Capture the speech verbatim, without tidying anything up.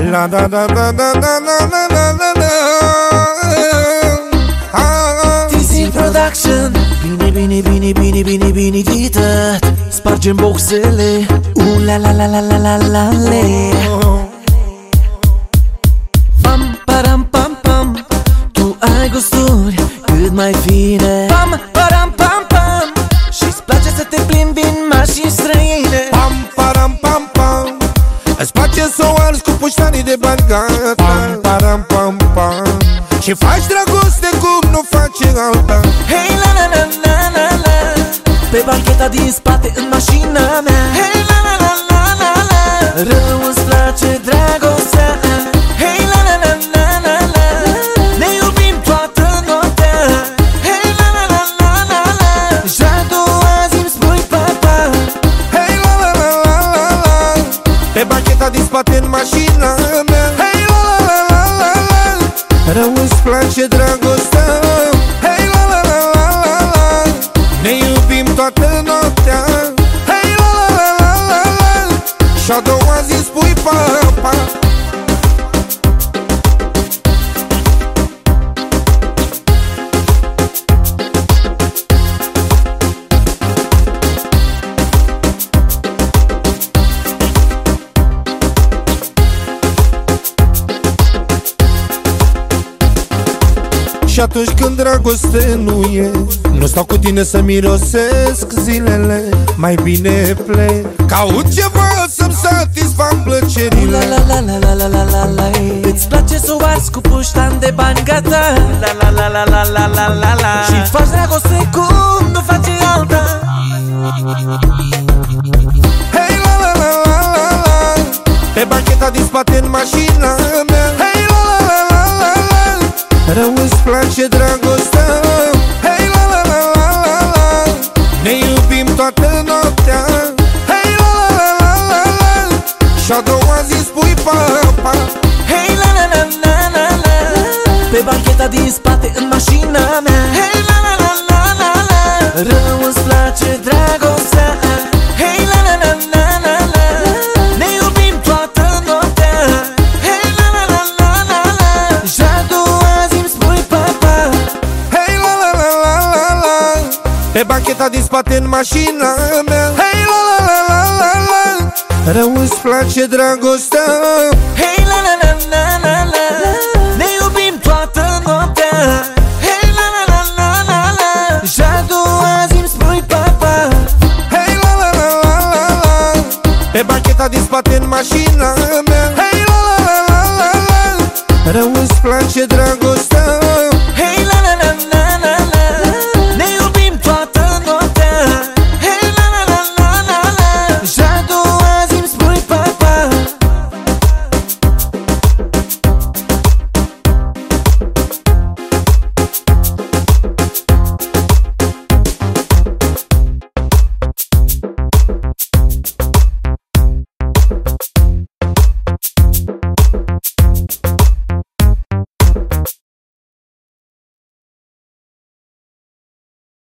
La da da da da da da da da da da. T C Production. Bine, bine, bine, bine, bine, bine ghitat. Spargem boxele. Uh, la la la la la la la le. Pam, param, pam, pam. Tu ai gusturi cât mai fine. Pam, param, pam, pam. Și-ți place să te plimbi în mașini străine. Pam, param, pam, pam. Îți place să o arzi cu puștanii de bani gata. Pam, param, pam, pam. Și faci dragoste cum nu face alta. Hei, la la la la la la. Pe bancheta din spate în mașina mea. Hei, la la la la la la. Rău îți place dragostea. Hei, la la la la la la. Ne iubim toată noaptea. Hei, la la la la la la. Jadu, azi îmi spui papa. Hei, la la la la la la. Pe bancheta din spate în mașina mea. Hei, la la la la la la. Rău îți place dragostea. Hei, la la la la la la. Ne iubim toată noaptea. Hei, la la la la la la. Și a doua zi spui papa. Și atunci când dragoste nu e, nu stau cu tine să mirosesc zilele. Mai bine plec, caut ceva să-mi satisfac plăcerile. La la la la la la la la. Îți place să o arzi cu puștan de bani gata. La la la la la la la la la. Și faci dragoste cum nu face alta. Hei, la la la la la la. Pe bancheta din spate în mașina mea. Hei, la la la la la la. Rău îți place dragostea. Hei, la la la la la la. Ne iubim toată noaptea. Hei, la la la la la la. Și a doua zi spui papa. Hei, la la la la la la. Pe bancheta din spate în mașina mea. Hei, la la la la la la. Rău îți place dragostea. Hei, la la la la la la. Ne iubim toată noaptea. Hei, la la la la la la. Jadu, azi îmi spui papa. Hei, la la la la la la. Pe bancheta din spate în mașina mea. Hei, la la la la la la. Rău îți place dragostea. Hei, la la la la la la. Ne iubim toată noaptea. Hei, la la la la la la. Jadu, azi îmi spui papa. Hei, la la la la la la. Pe bancheta din spate în mașina mea. Hei, la la la la la la. Rău îți place dragostea.